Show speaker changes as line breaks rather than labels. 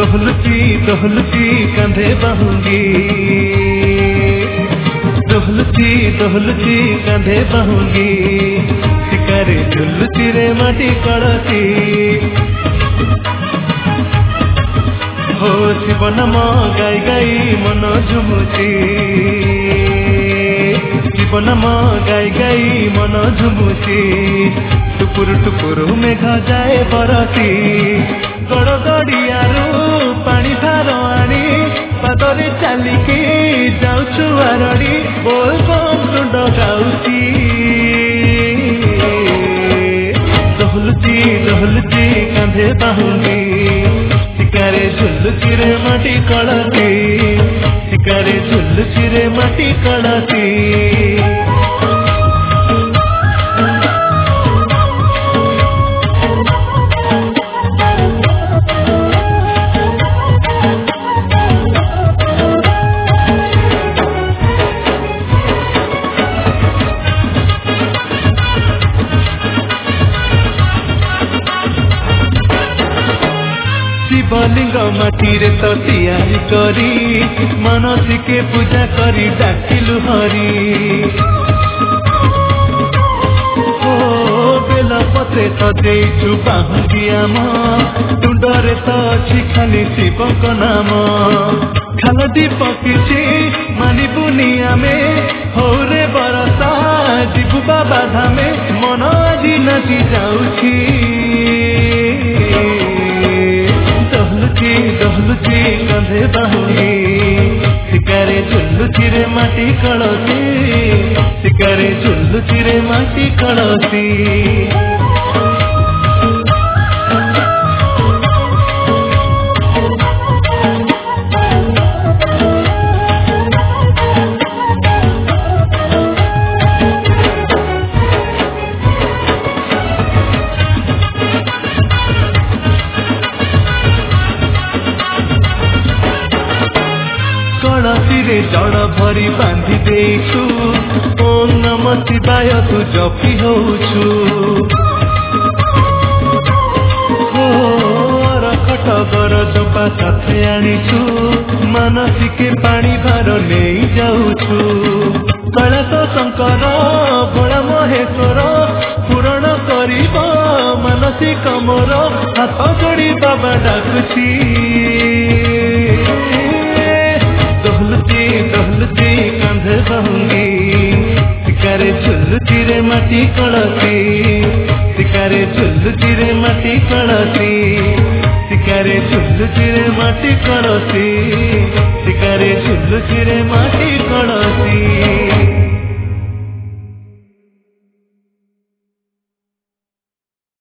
दोहलती कंधे बहूंगी, दोहलती कंधे बहूंगी, शिकारे झुलती रे माटी कड़ती। हो शिवन गाई गाई मन झुमुची, जीवन गाई गाई मन झुमुची, टुकुर टुकुर मेघ जाए बरती। गड़ गड़ियारू पानी भार आनी पादरे चालिकी जाऊछु आरड़ी, बोल तुंड गाउची। दोहलती कंधे बहूंगी, शिकारे झुलुची रे माटी कड़ती, शिकारे झुलुची रे माटी कड़ती। शिवलिंग माटी रे तो तैयारी करी, मनसी के पूजा करी डाकिलु हरी। ओ बेल पते सजेइछु बाहुंगी आम, तुंडरे तो अछि खाली शिवक नाम। खाल दीप किछि मानिबुनी आमे, हौरे बरसा जिबु बाबा धामे, मन आजी नाचि जाउछि। दोहलुची कंधे बहूंगी, शिकारे झुलुची रे माटी कड़ती, शिकारे झुलुची रे माटी कड़ती। कड़ती रे जड़ भरी बांधी देछु, ओम नमः शिवाय तू जपी होछु। हो रखट गर चंपा साथे आनिछु, मानसी के पानी भार नहीं जाउछु। कैलाश शंकर भोला महेश्वर पूरण करिब मानसी कमर, हाथ जोड़ी बाबा डाकुची। दोहलती कंधे बहूंगी, शिकारे झुलुची रे माटी कड़ती, शिकारे झुलुची रे माटी कड़ती, शिकारे झुलुची रे माटी कड़ती।